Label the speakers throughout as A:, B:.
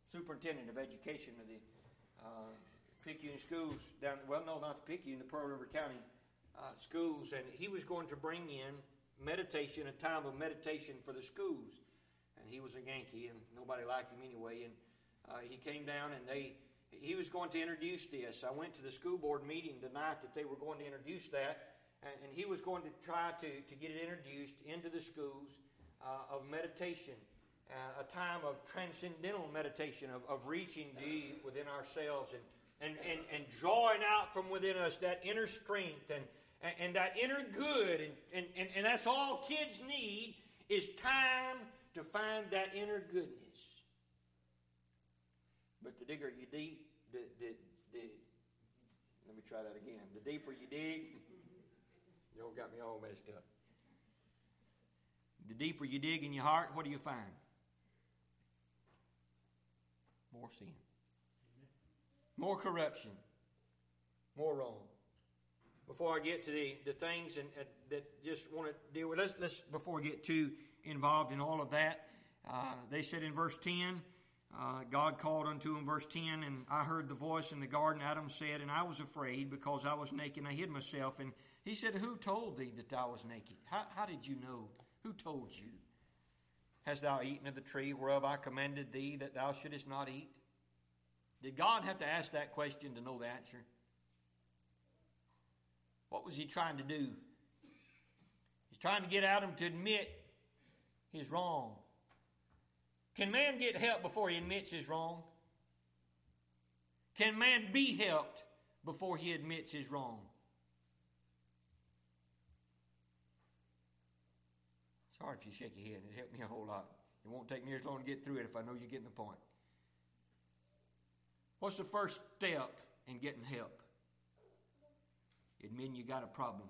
A: superintendent of education of the Picayune schools down, well, no, not the Picayune, the Pearl River County schools, and he was going to bring in meditation, a time of meditation for the schools. And he was a Yankee, and nobody liked him anyway. And he came down, and he was going to introduce this. I went to the school board meeting the night that they were going to introduce that, and he was going to try to get it introduced into the schools of meditation, a time of transcendental meditation, of reaching deep within ourselves and drawing out from within us that inner strength and that inner good. And that's all kids need is time to find that inner goodness. But the digger you dig, let me try that again. The deeper you dig, y'all got me all messed up. The deeper you dig in your heart, what do you find? More sin. More corruption. More wrong. Before I get to the things that just want to deal with, let's before we get too involved in all of that, they said in verse 10, God called unto him, verse 10, and I heard the voice in the garden. Adam said, and I was afraid because I was naked and I hid myself. And he said, who told thee that thou was naked? How did you know? Who told you? Hast thou eaten of the tree whereof I commanded thee that thou shouldest not eat? Did God have to ask that question to know the answer? What was he trying to do? He's trying to get Adam to admit his wrong. Can man get help before he admits his wrong? Can man be helped before he admits his wrong? It's hard if you shake your head. It helped me a whole lot. It won't take me as long to get through it if I know you're getting the point. What's the first step in getting help? Admitting you got a problem.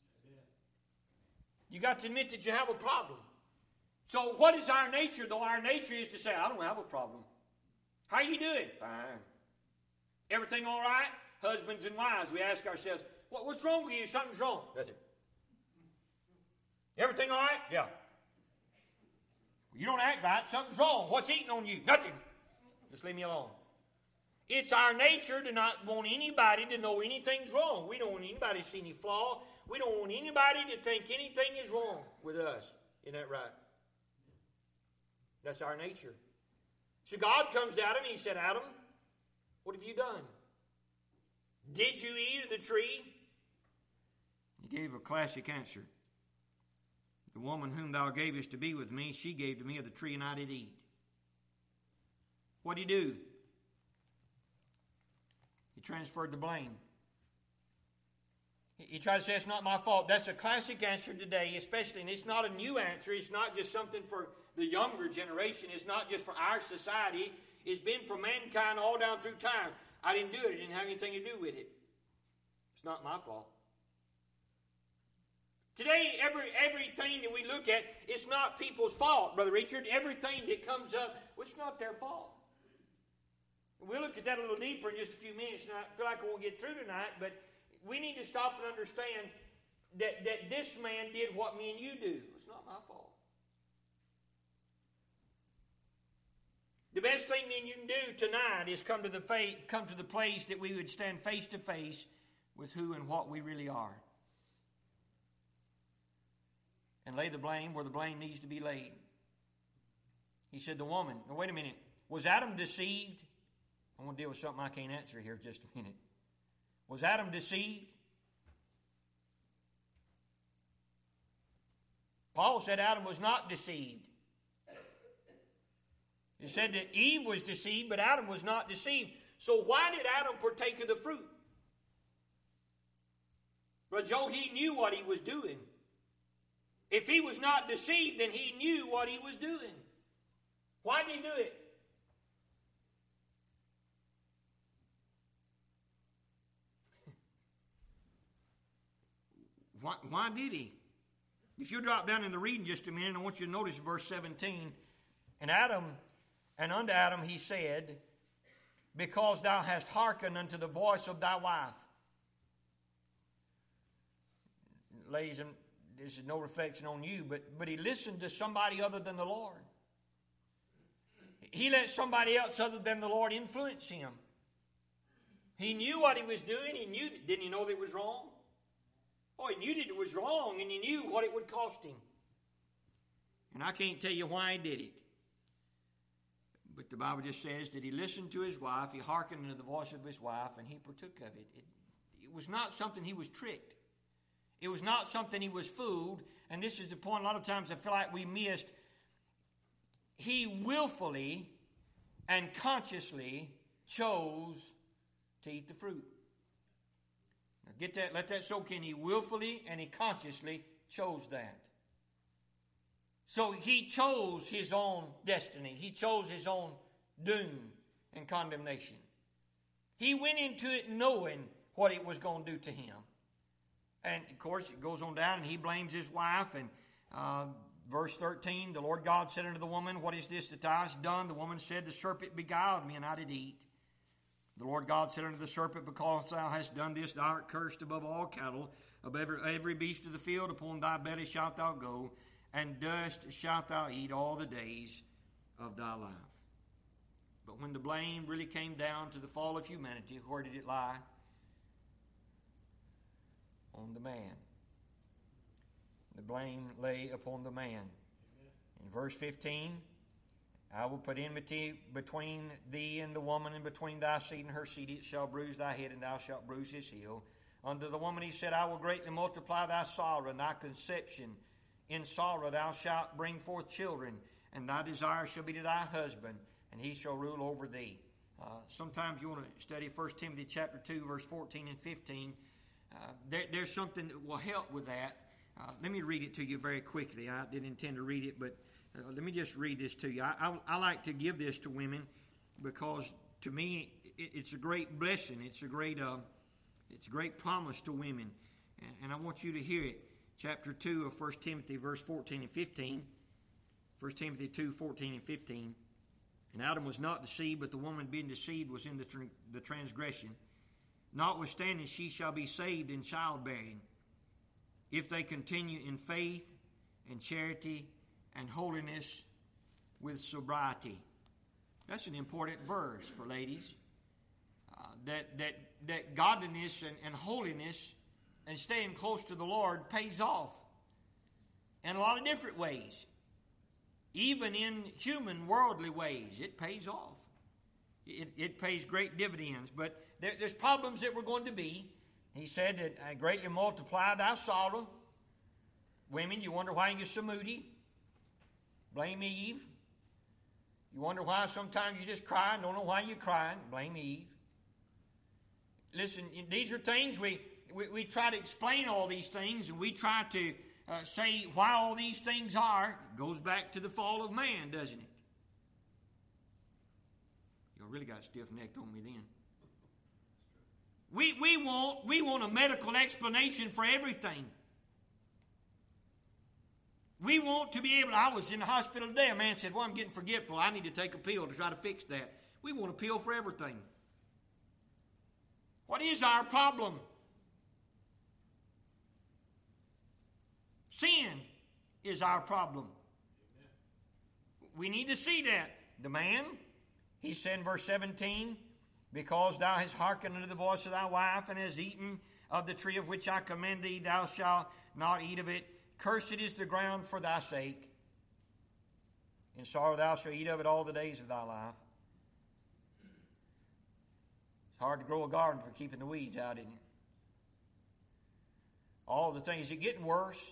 A: You got to admit that you have a problem. So what is our nature, though? Our nature is to say, I don't have a problem. How you doing? Fine. Everything all right? Husbands and wives, we ask ourselves, what's wrong with you? Something's wrong. That's it. Everything all right? Yeah. You don't act right. Something's wrong. What's eating on you? Nothing. Just leave me alone. It's our nature to not want anybody to know anything's wrong. We don't want anybody to see any flaw. We don't want anybody to think anything is wrong with us. Isn't that right? That's our nature. So God comes to Adam and he said, Adam, what have you done? Did you eat of the tree? He gave a classic answer. The woman whom thou gavest to be with me, she gave to me of the tree and I did eat. What did he do? He transferred the blame. He tried to say, it's not my fault. That's a classic answer today, especially, and it's not a new answer. It's not just something for the younger generation. It's not just for our society. It's been for mankind all down through time. I didn't do it. It didn't have anything to do with it. It's not my fault. Today, everything that we look at, it's not people's fault, Brother Richard. Everything that comes up, well, it's not their fault. We'll look at that a little deeper in just a few minutes, and I feel like I won't get through tonight, but we need to stop and understand that this man did what me and you do. It's not my fault. The best thing me and you can do tonight is come to the place that we would stand face to face with who and what we really are. And lay the blame where the blame needs to be laid. He said the woman, now wait a minute, was Adam deceived? I want to deal with something I can't answer here in just a minute. Was Adam deceived? Paul said Adam was not deceived. He said that Eve was deceived, but Adam was not deceived. So why did Adam partake of the fruit? Brother Joe, he knew what he was doing. If he was not deceived, then he knew what he was doing. Why did he do it? Why did he? If you drop down in the reading just a minute, I want you to notice verse 17. And unto Adam he said, because thou hast hearkened unto the voice of thy wife. Ladies, and this is no reflection on you, but he listened to somebody other than the Lord. he let somebody else other than the Lord influence him. He knew what he was doing. Didn't he know that it was wrong? Oh, he knew that it was wrong, and he knew what it would cost him. And I can't tell you why he did it. But the Bible just says that he listened to his wife, he hearkened to the voice of his wife, and he partook of it. It was not something he was tricked. It was not something he was fooled. And this is the point a lot of times I feel like we missed. He willfully and consciously chose to eat the fruit. Now get that, let that soak in. He willfully and he consciously chose that. So he chose his own destiny. He chose his own doom and condemnation. He went into it knowing what it was going to do to him. And, of course, it goes on down, and he blames his wife. And verse 13, the Lord God said unto the woman, What is this that thou hast done? The woman said, The serpent beguiled me, and I did eat. The Lord God said unto the serpent, Because thou hast done this, thou art cursed above all cattle, above every beast of the field. Upon thy belly shalt thou go, and dust shalt thou eat all the days of thy life. But when the blame really came down to the fall of humanity, where did it lie? On the man. The blame lay upon the man. In verse 15, I will put enmity between thee and the woman, and between thy seed and her seed. It shall bruise thy head, and thou shalt bruise his heel. Unto the woman he said, I will greatly multiply thy sorrow and thy conception. In sorrow thou shalt bring forth children, and thy desire shall be to thy husband, and he shall rule over thee. Sometimes you want to study 1 Timothy chapter 2, verse 14 and 15. There's something that will help with that. Let me read it to you very quickly. I didn't intend to read it, but let me just read this to you. I like to give this to women because, to me, it's a great blessing. It's a great promise to women, and I want you to hear it. Chapter 2 of 1 Timothy, verse 14 and 15. 1 Timothy 2, 14 and 15. And Adam was not deceived, but the woman being deceived was in the transgression. Notwithstanding, she shall be saved in childbearing, if they continue in faith and charity and holiness with sobriety. That's an important verse for ladies. That godliness and holiness and staying close to the Lord pays off in a lot of different ways. Even in human, worldly ways, it pays off. It pays great dividends. But there's problems that we're going to be. He said that I greatly multiply thy sorrow. Women, you wonder why you're so moody. Blame Eve. You wonder why sometimes you just cry and don't know why you're crying. Blame Eve. Listen, these are things we try to explain all these things, and we try to say why all these things are. It goes back to the fall of man, doesn't it? You really got stiff-necked on me then. We want a medical explanation for everything. We want to be able. I was in the hospital today. A man said, "Well, I'm getting forgetful. I need to take a pill to try to fix that." We want a pill for everything. What is our problem? Sin is our problem. We need to see that. The man, he said in verse 17, because thou hast hearkened unto the voice of thy wife, and hast eaten of the tree of which I command thee, thou shalt not eat of it. Cursed is the ground for thy sake. In sorrow thou shalt eat of it all the days of thy life. It's hard to grow a garden for keeping the weeds out, isn't it? All the things. Is it getting worse?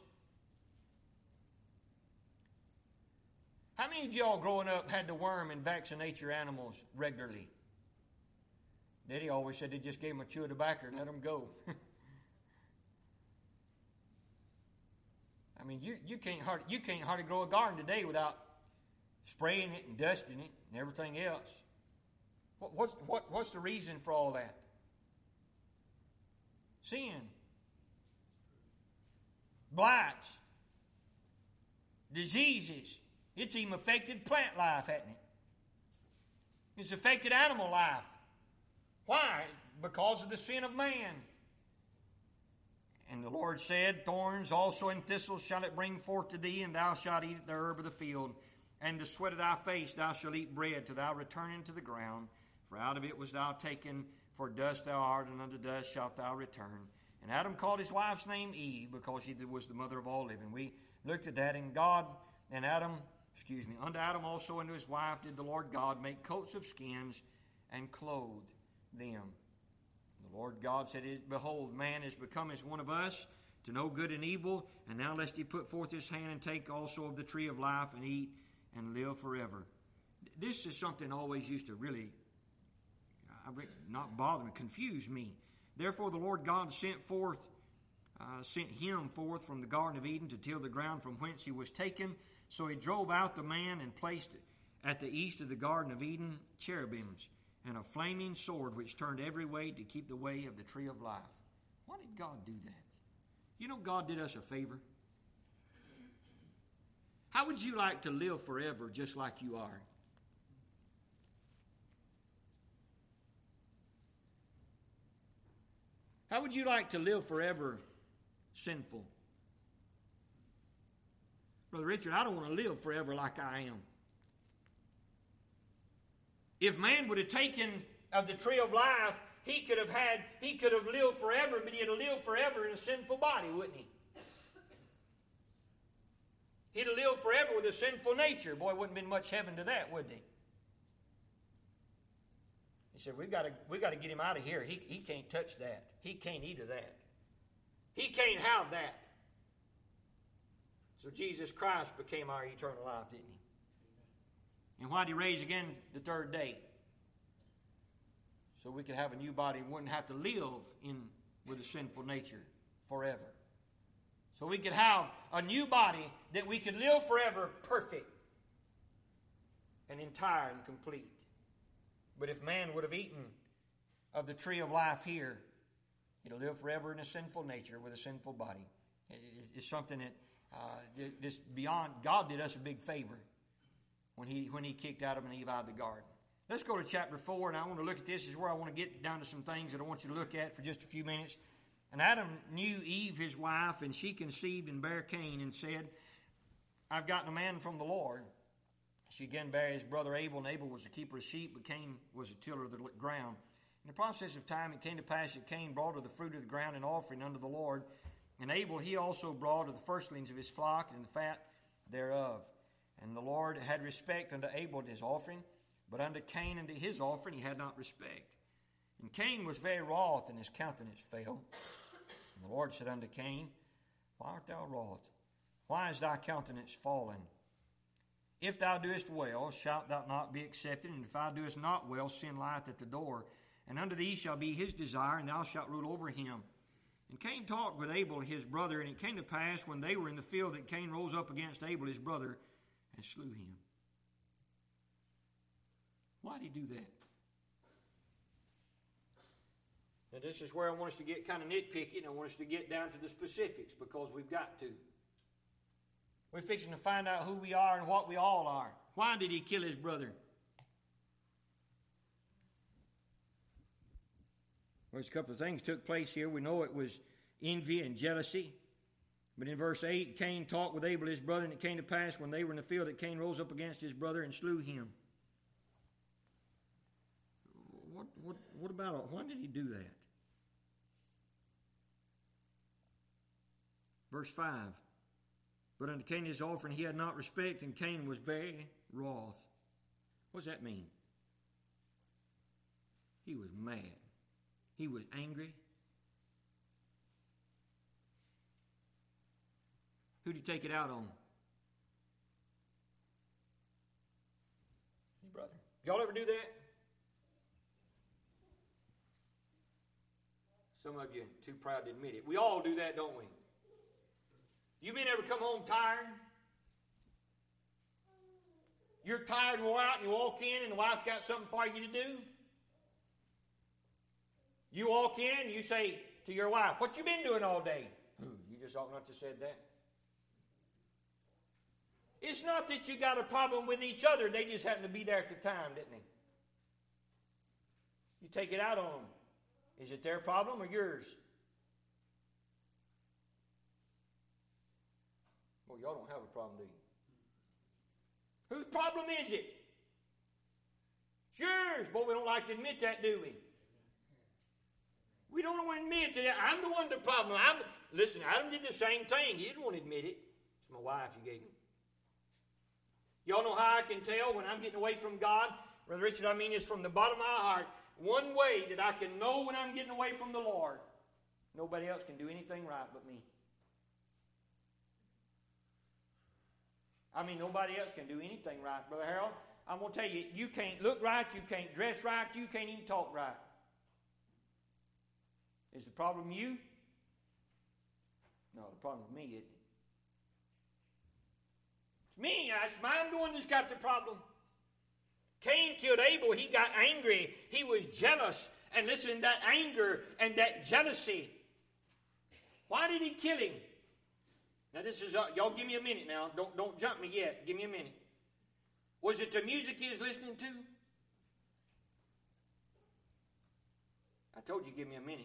A: How many of y'all growing up had to worm and vaccinate your animals regularly? Daddy always said they just gave them a chew of tobacco and let them go. I mean, you can't hardly grow a garden today without spraying it and dusting it and everything else. What's the reason for all that? Sin. Blights. Diseases. It's even affected plant life, hasn't it? It's affected animal life. Why? Because of the sin of man. And the Lord said, thorns also and thistles shall it bring forth to thee, and thou shalt eat the herb of the field. and the sweat of thy face thou shalt eat bread till thou return into the ground. For out of it was thou taken, for dust thou art, and unto dust shalt thou return. And Adam called his wife's name Eve, because she was the mother of all living. We looked at that, and unto Adam also and to his wife did the Lord God make coats of skins and clothed them. The Lord God said, Behold, man is become as one of us, to know good and evil, and now lest he put forth his hand and take also of the tree of life and eat and live forever. This is something always used to really not bother me, confuse me. Therefore the Lord God sent him forth from the Garden of Eden to till the ground from whence he was taken. So he drove out the man and placed at the east of the Garden of Eden cherubims and a flaming sword which turned every way to keep the way of the tree of life. Why did God do that? You know, God did us a favor. How would you like to live forever just like you are? How would you like to live forever sinful? Brother Richard, I don't want to live forever like I am. If man would have taken of the tree of life, he could have lived forever, but he'd have lived forever in a sinful body, wouldn't he? He'd have lived forever with a sinful nature. Boy, wouldn't have been much heaven to that, would he? He said, we've got to get him out of here. He can't touch that. He can't eat of that. He can't have that. So Jesus Christ became our eternal life, didn't he? And why did he raise again the third day? So we could have a new body and wouldn't have to live with a sinful nature forever. So we could have a new body that we could live forever perfect and entire and complete. But if man would have eaten of the tree of life here, he'd live forever in a sinful nature with a sinful body. It's something that this beyond. God did us a big favor when he kicked Adam and Eve out of the garden. Let's go to chapter 4, and I want to look at this. This is where I want to get down to some things that I want you to look at for just a few minutes. And Adam knew Eve, his wife, and she conceived and bare Cain and said, I've gotten a man from the Lord. She again bare his brother Abel, and Abel was a keeper of sheep, but Cain was a tiller of the ground. In the process of time, it came to pass that Cain brought of the fruit of the ground an offering unto the Lord. And Abel he also brought of the firstlings of his flock and the fat thereof. And the Lord had respect unto Abel and his offering, but unto Cain and to his offering he had not respect. And Cain was very wroth, and his countenance fell. And the Lord said unto Cain, Why art thou wroth? Why is thy countenance fallen? If thou doest well, shalt thou not be accepted? And if thou doest not well, sin lieth at the door. And unto thee shall be his desire, and thou shalt rule over him. And Cain talked with Abel his brother, and it came to pass when they were in the field that Cain rose up against Abel his brother and slew him. Why did he do that? Now this is where I want us to get kind of nitpicky, and I want us to get down to the specifics, because we've got to. We're fixing to find out who we are and what we all are. Why did he kill his brother? Well, there's a couple of things took place here. We know it was envy and jealousy. But in verse 8, Cain talked with Abel his brother, and it came to pass when they were in the field that Cain rose up against his brother and slew him. What about it? Why did he do that? Verse 5. But unto Cain his offering he had not respect, and Cain was very wroth. What does that mean? He was mad. He was angry. Who did he take it out on? His brother. Y'all ever do that? Some of you are too proud to admit it. We all do that, don't we? You men ever come home tired? You're tired and wore out, and you walk in, and the wife's got something for you to do. You walk in, and you say to your wife, "What you been doing all day?" You just ought not to have said that. It's not that you got a problem with each other. They just happened to be there at the time, didn't they? You take it out on them. Is it their problem or yours? Well, y'all don't have a problem, do you? Whose problem is it? It's yours. But we don't like to admit that, do we? We don't want to admit that I'm the one with the problem. Listen, Adam did the same thing. He didn't want to admit it. It's my wife you gave him. Y'all know how I can tell when I'm getting away from God? Brother Richard, I mean this from the bottom of my heart. One way that I can know when I'm getting away from the Lord, nobody else can do anything right but me. I mean, nobody else can do anything right. Brother Harold, I'm going to tell you, you can't look right, you can't dress right, you can't even talk right. Is the problem you? No, the problem is me, isn't it? It's me. I'm the one that's got the problem. Cain killed Abel. He got angry. He was jealous. And listen, that anger and that jealousy. Why did he kill him? Now this is, y'all give me a minute now. Don't jump me yet. Give me a minute. Was it the music he was listening to? I told you give me a minute.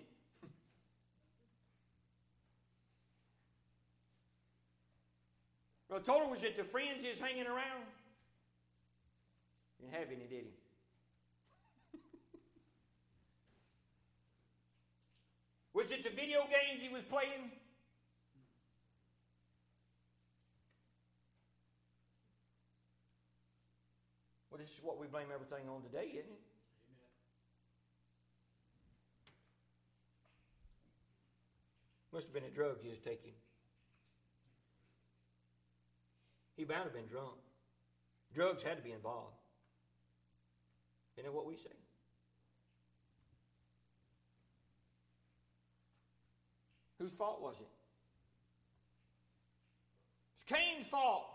A: Well, I told her, was it the friends he was hanging around? He didn't have any, did he? Was it the video games he was playing? Well, this is what we blame everything on today, isn't it? Must have been a drug he was taking. He bound to have been drunk. Drugs had to be involved. Isn't that what we say? Whose fault was it? It's Cain's fault.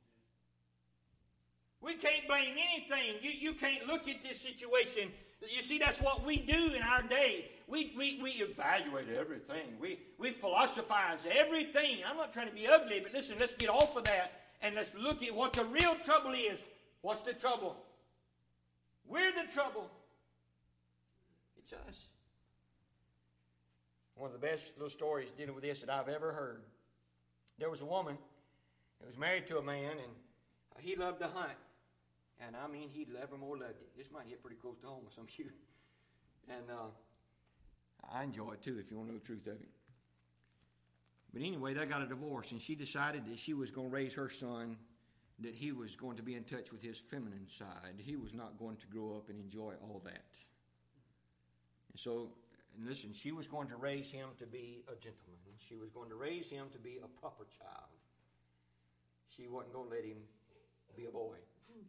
A: We can't blame anything. You can't look at this situation. You see, that's what we do in our day. We evaluate everything. We philosophize everything. I'm not trying to be ugly, but listen, let's get off of that and let's look at what the real trouble is. What's the trouble? We're the trouble. It's us. One of the best little stories dealing with this that I've ever heard. There was a woman that was married to a man, and he loved to hunt. And I mean, he ever more loved it. This might hit pretty close to home with some of you. And I enjoy it too, if you want to know the truth of it. But anyway, they got a divorce, and she decided that she was going to raise her son, that he was going to be in touch with his feminine side. He was not going to grow up and enjoy all that. And so, and listen, she was going to raise him to be a gentleman. She was going to raise him to be a proper child. She wasn't going to let him be a boy.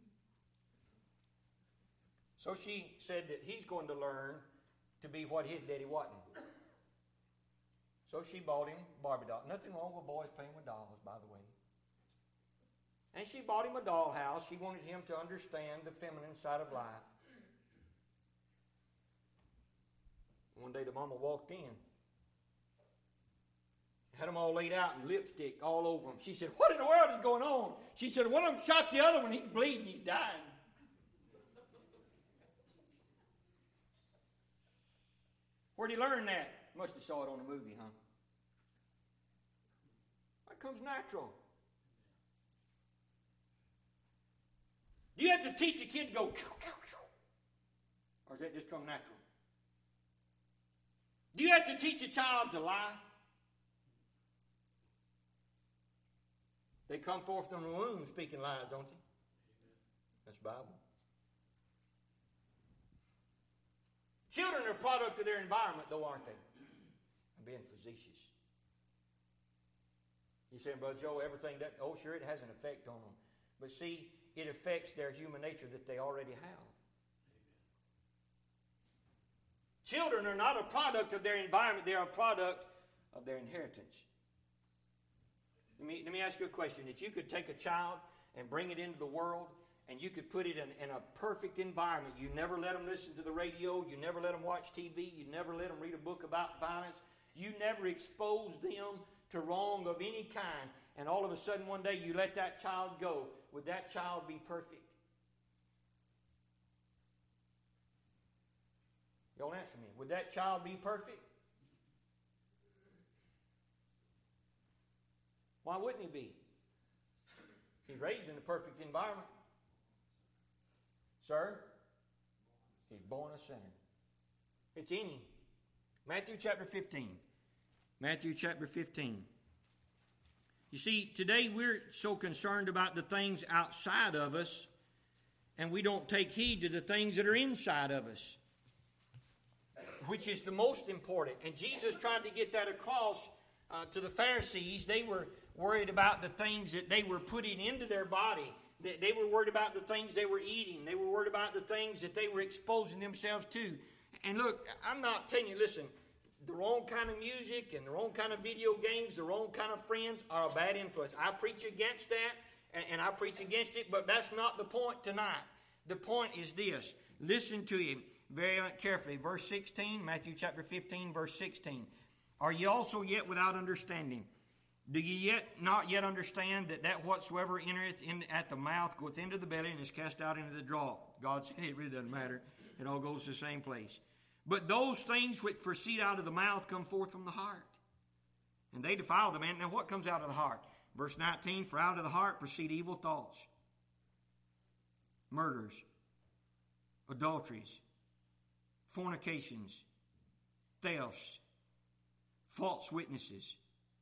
A: So she said that he's going to learn to be what his daddy wasn't. So she bought him Barbie doll. Nothing wrong with boys playing with dolls, by the way. And she bought him a dollhouse. She wanted him to understand the feminine side of life. One day the mama walked in. Had them all laid out and lipstick all over them. She said, "What in the world is going on?" She said, "One of them shot the other one. He's bleeding. He's dying." Where'd he learn that? Must have saw it on a movie, huh? That comes natural. Do you have to teach a kid to go, or does that just come natural? Do you have to teach a child to lie? They come forth from the womb speaking lies, don't they? That's Bible. Children are a product of their environment, though, aren't they? I'm being facetious. You saying, Brother Joe, everything that, oh, sure, it has an effect on them. But see, it affects their human nature that they already have. Children are not a product of their environment. They are a product of their inheritance. Let me ask you a question. If you could take a child and bring it into the world, and you could put it in a perfect environment, you never let them listen to the radio, you never let them watch TV, you never let them read a book about violence, you never expose them to wrong of any kind, and all of a sudden one day you let that child go, would that child be perfect? Y'all answer me. Would that child be perfect? Why wouldn't he be? He's raised in a perfect environment. Sir, he's born a sinner. It's in him. Matthew chapter 15. Matthew chapter 15. You see, today we're so concerned about the things outside of us, and we don't take heed to the things that are inside of us, which is the most important. And Jesus tried to get that across to the Pharisees. They were worried about the things that they were putting into their body. They were worried about the things they were eating. They were worried about the things that they were exposing themselves to. And look, I'm not telling you, listen, the wrong kind of music and the wrong kind of video games, the wrong kind of friends are a bad influence. I preach against that, and I preach against it, but that's not the point tonight. The point is this. Listen to him very carefully. Verse 16, Matthew chapter 15, verse 16. Are ye also yet without understanding? Do ye not yet understand that whatsoever entereth in at the mouth goeth into the belly and is cast out into the draw? God said it really doesn't matter. It all goes to the same place. But those things which proceed out of the mouth come forth from the heart, and they defile the man. Now what comes out of the heart? Verse 19, for out of the heart proceed evil thoughts, murders, adulteries, fornications, thefts, false witness,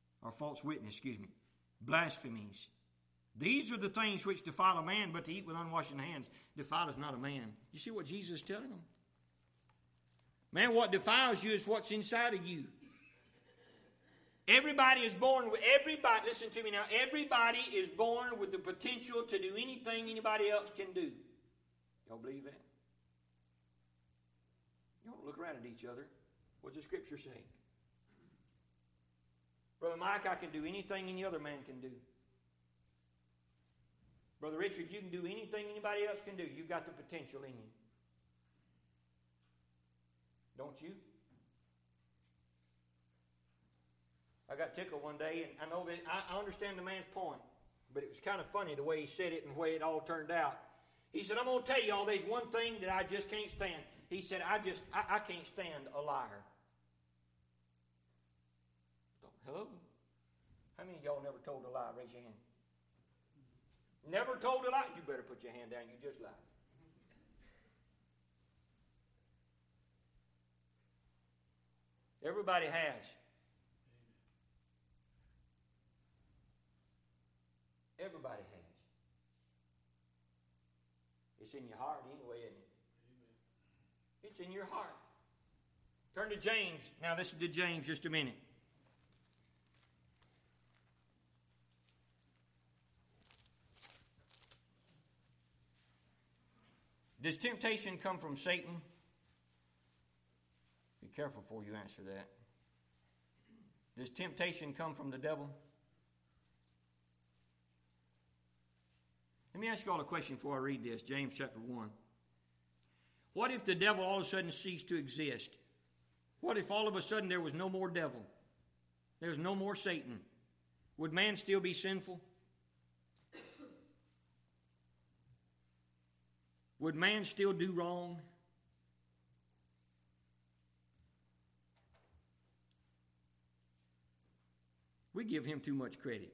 A: blasphemies. These are the things which defile a man, but to eat with unwashed hands defileth not a man. You see what Jesus is telling them? Man, what defiles you is what's inside of you. Everybody is born with, listen to me now, everybody is born with the potential to do anything anybody else can do. Y'all believe that? You don't look around at each other. What's the scripture say? Brother Mike, I can do anything any other man can do. Brother Richard, you can do anything anybody else can do. You've got the potential in you. Don't you? I got tickled one day, and I know that I understand the man's point, but it was kind of funny the way he said it and the way it all turned out. He said, I'm going to tell y'all there's one thing that I just can't stand. He said, I can't stand a liar. Hello? How many of y'all never told a lie? Raise your hand. Never told a lie? You better put your hand down. You just lied. Everybody has. Everybody has. It's in your heart anyway, isn't it? It's in your heart. Turn to James. Now listen to James just a minute. Does temptation come from Satan? Be careful before you answer that. Does temptation come from the devil? Let me ask you all a question before I read this. James chapter 1. What if the devil all of a sudden ceased to exist? What if all of a sudden there was no more devil? There was no more Satan? Would man still be sinful? Would man still do wrong? We give him too much credit.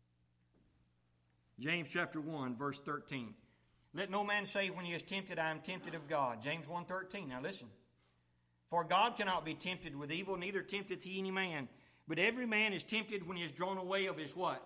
A: James chapter 1, verse 13. Let no man say when he is tempted, I am tempted of God. James 1:13. Now listen. For God cannot be tempted with evil, neither tempteth he any man. But every man is tempted when he is drawn away of his what?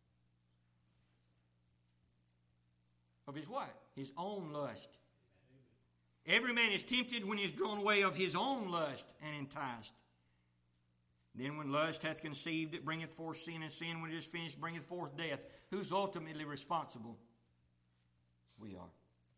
A: Of his what? His own lust. Every man is tempted when he is drawn away of his own lust and enticed. Then when lust hath conceived, it bringeth forth sin, and sin, when it is finished, bringeth forth death. Who's ultimately responsible? We are.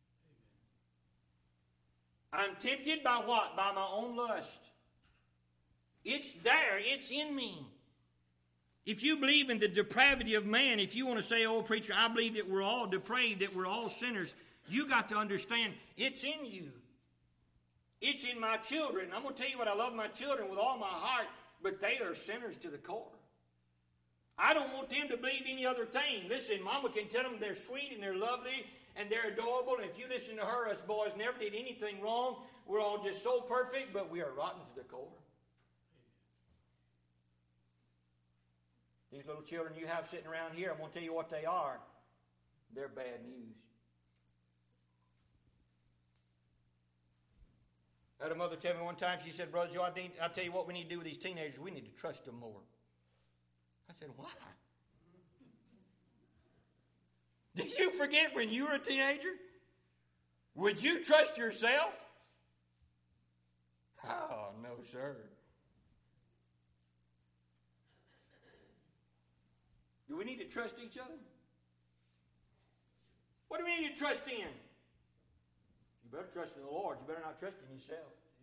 A: I'm tempted by what? By my own lust. It's there. It's in me. If you believe in the depravity of man, if you want to say, oh, preacher, I believe that we're all depraved, that we're all sinners, you got to understand it's in you. It's in my children. I'm going to tell you what, I love my children with all my heart, but they are sinners to the core. I don't want them to believe any other thing. Listen, Mama can tell them they're sweet and they're lovely and they're adorable. And if you listen to her, us boys never did anything wrong. We're all just so perfect, but we are rotten to the core. These little children you have sitting around here, I'm going to tell you what they are. They're bad news. I had a mother tell me one time, she said, Brother Joe, I tell you what we need to do with these teenagers. We need to trust them more. I said, why? Did you forget when you were a teenager? Would you trust yourself? Oh, no, sir. Do we need to trust each other? What do we need to trust in? You better trust in the Lord. You better not trust in yourself.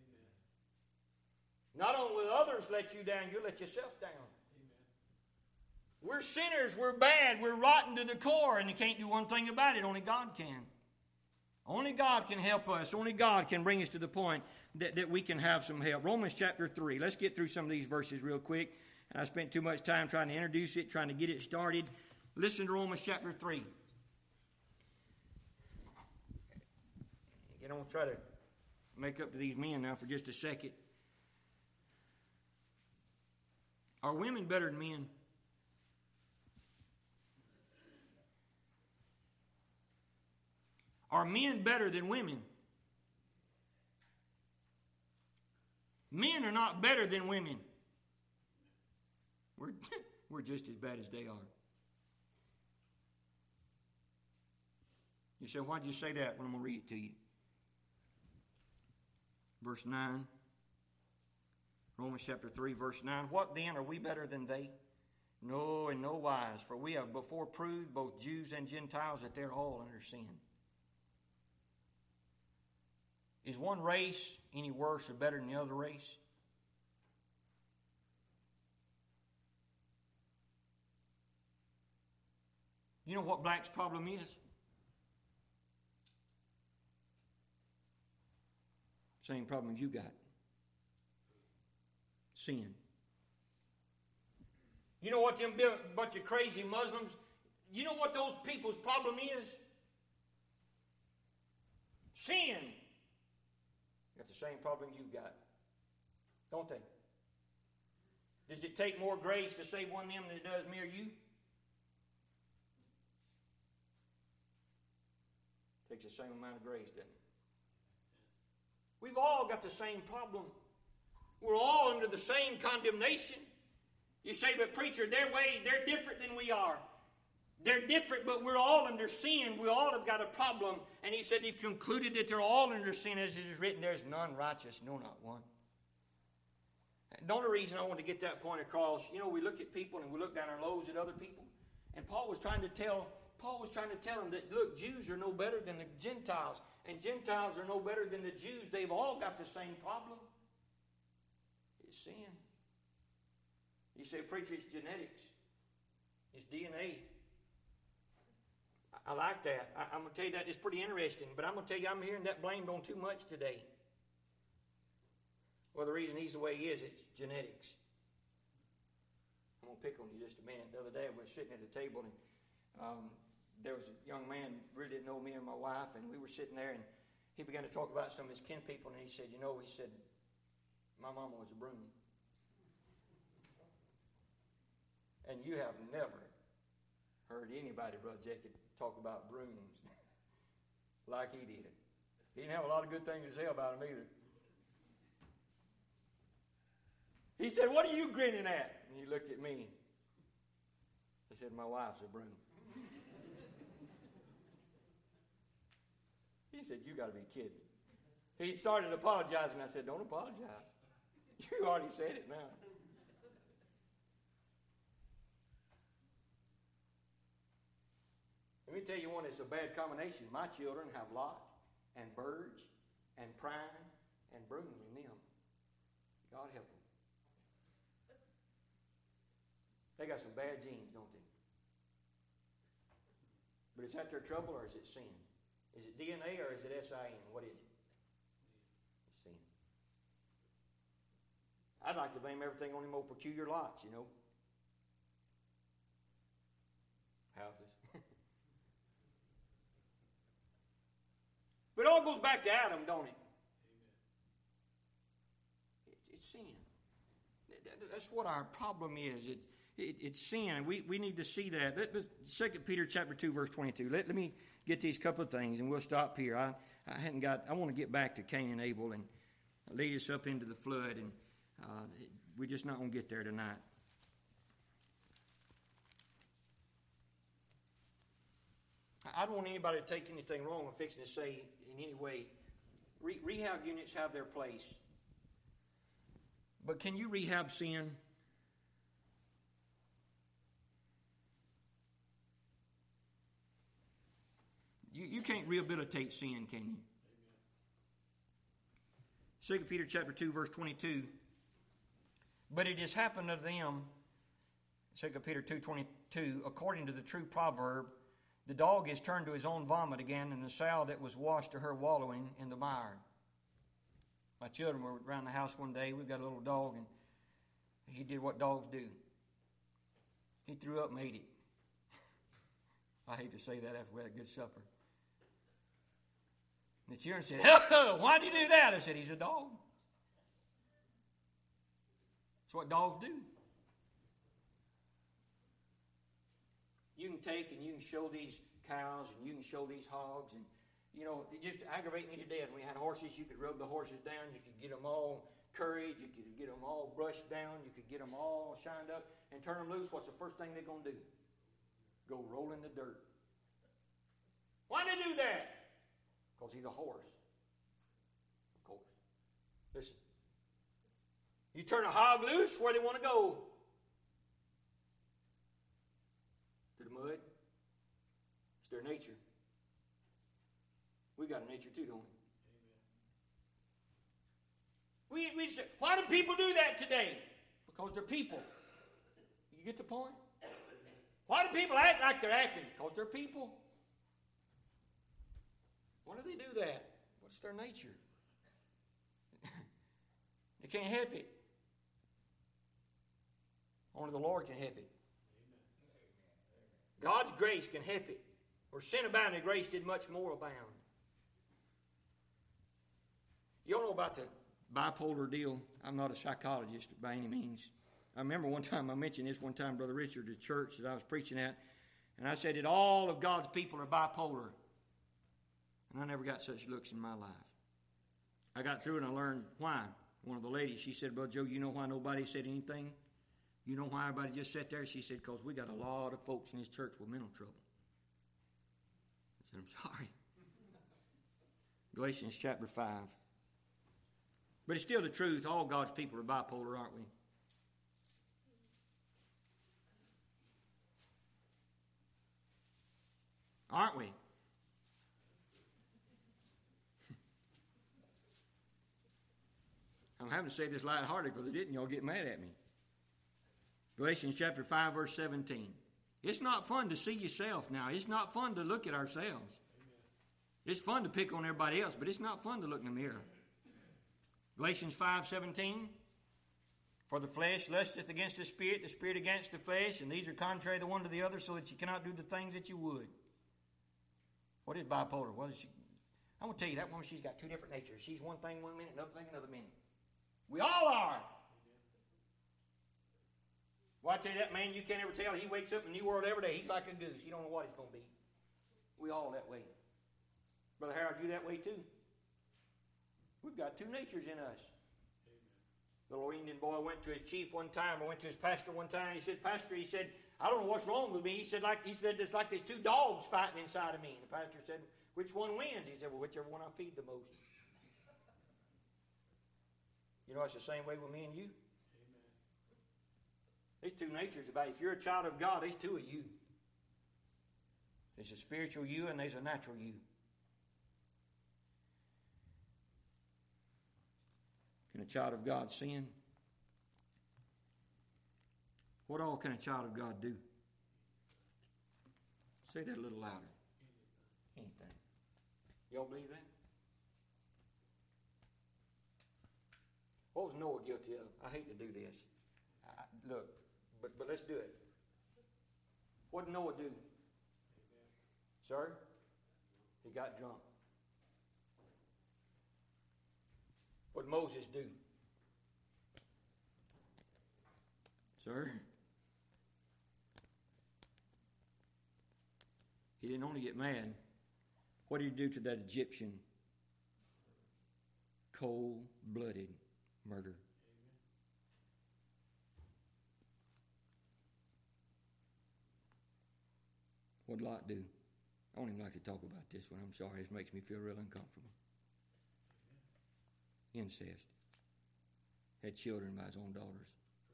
A: Amen. Not only will others let you down, you'll let yourself down. Amen. We're sinners. We're bad. We're rotten to the core, and you can't do one thing about it. Only God can. Only God can help us. Only God can bring us to the point that we can have some help. Romans chapter 3. Let's get through some of these verses real quick. And I spent too much time trying to introduce it, trying to get it started. Listen to Romans chapter 3. I'm going to try to make up to these men now for just a second. Are women better than men? Are men better than women? Men are not better than women. We're just as bad as they are. You say, why'd you say that? Well, I'm going to read it to you. Verse 9. Romans chapter 3, verse 9. What then? Are we better than they? No, in no wise. For we have before proved, both Jews and Gentiles, that they're all under sin. Is one race any worse or better than the other race? You know what black's problem is? Same problem you got. Sin. You know what them bunch of crazy Muslims, you know what those people's problem is? Sin. Got the same problem you got. Don't they? Does it take more grace to save one of them than it does me or you? Takes the same amount of grace, doesn't it? We've all got the same problem. We're all under the same condemnation. You say, but preacher, they're different than we are. They're different, but we're all under sin. We all have got a problem. And he said he's concluded that they're all under sin, as it is written, there's none righteous, no, not one. The only reason I want to get that point across, we look at people and we look down our nose at other people. And Paul was trying to tell them that, look, Jews are no better than the Gentiles. And Gentiles are no better than the Jews. They've all got the same problem. It's sin. You say, preacher, it's genetics. It's DNA. I like that. I'm going to tell you that. It's pretty interesting. But I'm going to tell you, I'm hearing that blamed on too much today. Well, the reason he's the way he is, it's genetics. I'm going to pick on you just a minute. The other day, I was sitting at a table, and there was a young man, really didn't know me and my wife, and we were sitting there, and he began to talk about some of his kin people, and he said, my mama was a broom. And you have never heard anybody, Brother Jacob, talk about brooms like he did. He didn't have a lot of good things to say about them either. He said, what are you grinning at? And he looked at me. I said, my wife's a broom. He said, you got to be kidding. He started apologizing. I said, don't apologize. You already said it now. Let me tell you one that's a bad combination. My children have Lot and birds and prime and broom in them. God help them. They got some bad genes, don't they? But is that their trouble or is it sin? Is it DNA or is it SIN? What is it? It's sin. I'd like to blame everything on them old peculiar lots, Houses. But it all goes back to Adam, don't it? It's sin. That's what our problem is. It's sin. We need to see that. 2 Peter chapter 2, verse 22. Let me get these couple of things, and we'll stop here. I want to get back to Cain and Abel, and lead us up into the flood, and we're just not going to get there tonight. I don't want anybody to take anything wrong with fixing to say in any way. Rehab units have their place. But can you rehab sin? You can't rehabilitate sin, can you? 2 Peter chapter 2, verse 22. But it has happened to them, 2 Peter 2:22, according to the true proverb, the dog is turned to his own vomit again, and the sow that was washed to her wallowing in the mire. My children were around the house one day. We've got a little dog, and he did what dogs do. He threw up and ate it. I hate to say that after we had a good supper. And the children said, "Why'd you do that?" I said, "He's a dog. That's what dogs do." You can take and you can show these cows and you can show these hogs, and it just aggravate me to death. When we had horses, you could rub the horses down, you could get them all curried, you could get them all brushed down, you could get them all shined up, and turn them loose. What's the first thing they're going to do? Go roll in the dirt. Why did they do that? Because he's a horse. Of course. Listen. You turn a hog loose, where they want to go? To the mud. It's their nature. We got a nature too, don't we? We say, why do people do that today? Because they're people. You get the point? Why do people act like they're acting? Because they're people. Why do they do that? What's their nature? They can't help it. Only the Lord can help it. God's grace can help it. Where sin abounded, grace did much more abound. You don't know about the bipolar deal. I'm not a psychologist by any means. I remember one time, I mentioned this one time, Brother Richard, at church that I was preaching at, and I said that all of God's people are bipolar. And I never got such looks in my life. I got through and I learned why. One of the ladies, she said, "Brother Joe, you know why nobody said anything? You know why everybody just sat there?" She said, "Because we got a lot of folks in this church with mental trouble." I said, "I'm sorry." Galatians chapter 5. But it's still the truth. All God's people are bipolar, aren't we? Aren't we? I'm having to say this lighthearted because if I didn't, y'all get mad at me. Galatians chapter 5, verse 17. It's not fun to see yourself now. It's not fun to look at ourselves. It's fun to pick on everybody else, but it's not fun to look in the mirror. Galatians 5:17. For the flesh lusteth against the spirit against the flesh, and these are contrary the one to the other, so that you cannot do the things that you would. What is bipolar? Well, I'm going to tell you that woman, she's got two different natures. She's one thing one minute, another thing another minute. We all are. Well, I tell you that man, you can't ever tell. He wakes up in a new world every day. He's like a goose. You don't know what he's going to be. We all that way. Brother Harold, you that way too. We've got two natures in us. The little Indian boy went to his chief one time, or went to his pastor one time. He said, "Pastor," he said, "I don't know what's wrong with me." He said, it's like there's two dogs fighting inside of me. And the pastor said, "Which one wins?" He said, "Well, whichever one I feed the most." You know, it's the same way with me and you. Amen. There's two natures about it. If you're a child of God, there's two of you. There's a spiritual you and there's a natural you. Can a child of God sin? What all can a child of God do? Say that a little louder. Anything. Y'all believe that? What was Noah guilty of? I hate to do this. Look, but let's do it. What did Noah do? Sir? He got drunk. What did Moses do? Sir? He didn't only get mad. What did he do to that Egyptian Cold-blooded murder. What'd Lot do? I don't even like to talk about this one. I'm sorry. It makes me feel real uncomfortable. Incest. Had children by his own daughters.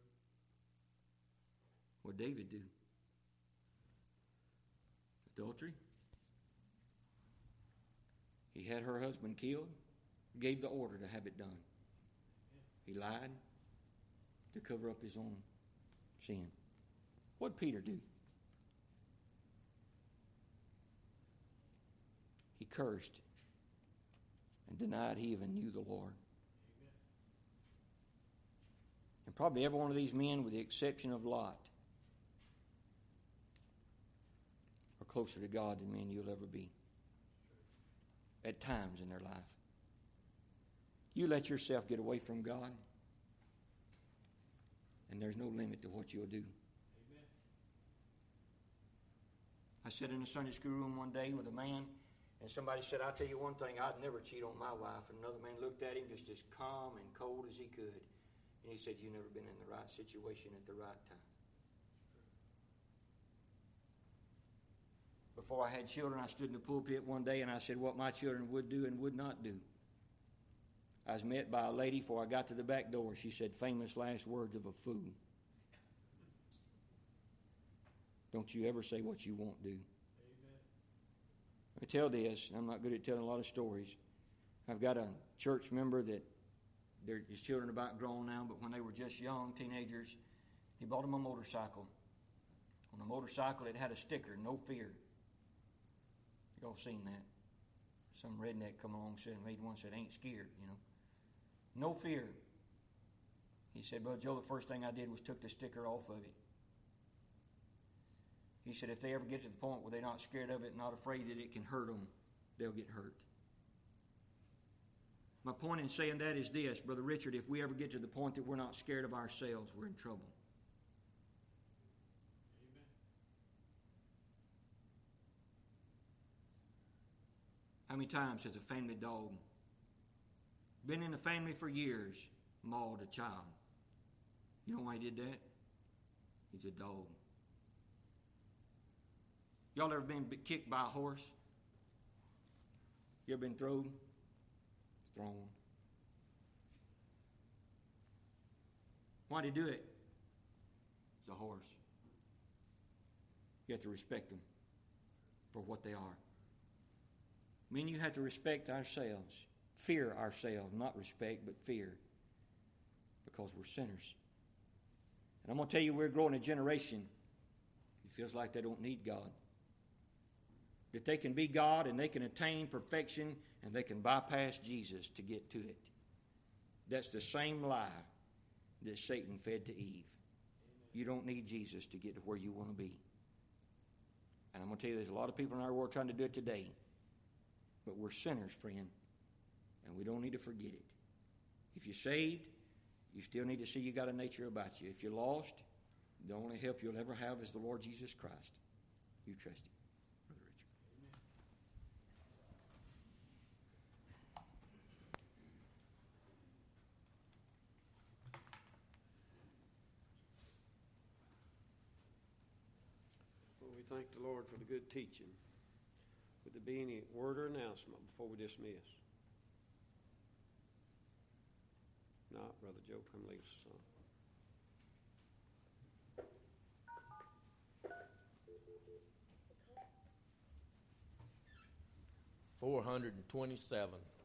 A: What'd David do? Adultery. He had her husband killed, gave the order to have it done. He lied to cover up his own sin. What'd Peter do? He cursed and denied he even knew the Lord. And probably every one of these men, with the exception of Lot, are closer to God than men you'll ever be. At times in their life. You let yourself get away from God, and there's no limit to what you'll do. Amen. I sat in a Sunday school room one day with a man, and somebody said, I'll tell you one thing, I'd never cheat on my wife. And another man looked at him just as calm and cold as he could. And he said, you've never been in the right situation at the right time. Before I had children, I stood in the pulpit one day and I said what my children would do and would not do. I was met by a lady before I got to the back door. She said, famous last words of a fool. Don't you ever say what you won't do. Amen. I tell this, I'm not good at telling a lot of stories. I've got a church member that his children are about grown now, but when they were just young, teenagers, he bought them a motorcycle. On the motorcycle, it had a sticker, no fear. Y'all seen that? Some redneck come along and made one said, ain't scared, you know. No fear. He said, Brother Joe, the first thing I did was took the sticker off of it. He said, if they ever get to the point where they're not scared of it, not afraid that it can hurt them, they'll get hurt. My point in saying that is this, Brother Richard, if we ever get to the point that we're not scared of ourselves, we're in trouble. How many times has a family dog been in the family for years mauled a child? You know why he did that? He's a dog. Y'all ever been kicked by a horse? You ever been thrown? Thrown. Why'd he do it? It's a horse. You have to respect them for what they are. I mean, you have to respect ourselves. Fear ourselves, not respect, but fear. Because we're sinners. And I'm going to tell you, we're growing a generation who feels like they don't need God. That they can be God and they can attain perfection and they can bypass Jesus to get to it. That's the same lie that Satan fed to Eve. You don't need Jesus to get to where you want to be. And I'm going to tell you, there's a lot of people in our world trying to do it today. But we're sinners, friend, and we don't need to forget it. If you're saved, you still need to see you got a nature about you. If you're lost, the only help you'll ever have is the Lord Jesus Christ. You trust Him. Brother Richard.
B: Well, we thank the Lord for the good teaching. Would there be any word or announcement before we dismiss? Not, Brother Joe, come lead us on.
C: 427.